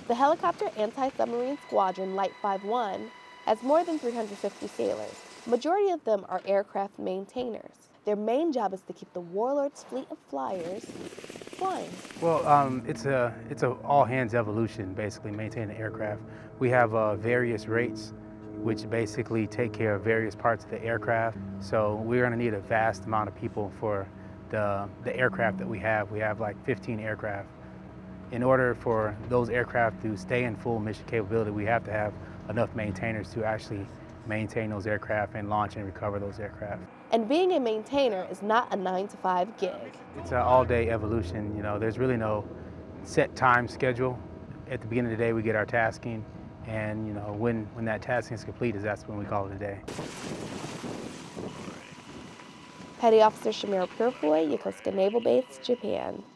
The Helicopter Anti-Submarine Squadron Light 51 has more than 350 sailors. Majority of them are aircraft maintainers. Their main job is to keep the warlord's fleet of flyers flying. Well, it's a all hands evolution, basically maintaining the aircraft. We have various rates, which basically take care of various parts of the aircraft. So we're going to need a vast amount of people for the aircraft that we have. We have like 15 aircraft. In order for those aircraft to stay in full mission capability, we have to have enough maintainers to actually maintain those aircraft and launch and recover those aircraft. And being a maintainer is not a 9-to-5 gig. It's an all-day evolution. There's really no set time schedule. At the beginning of the day, we get our tasking, and when that tasking is complete, that's when we call it a day. Petty Officer Shamira Purefoy, Yokosuka Naval Base, Japan.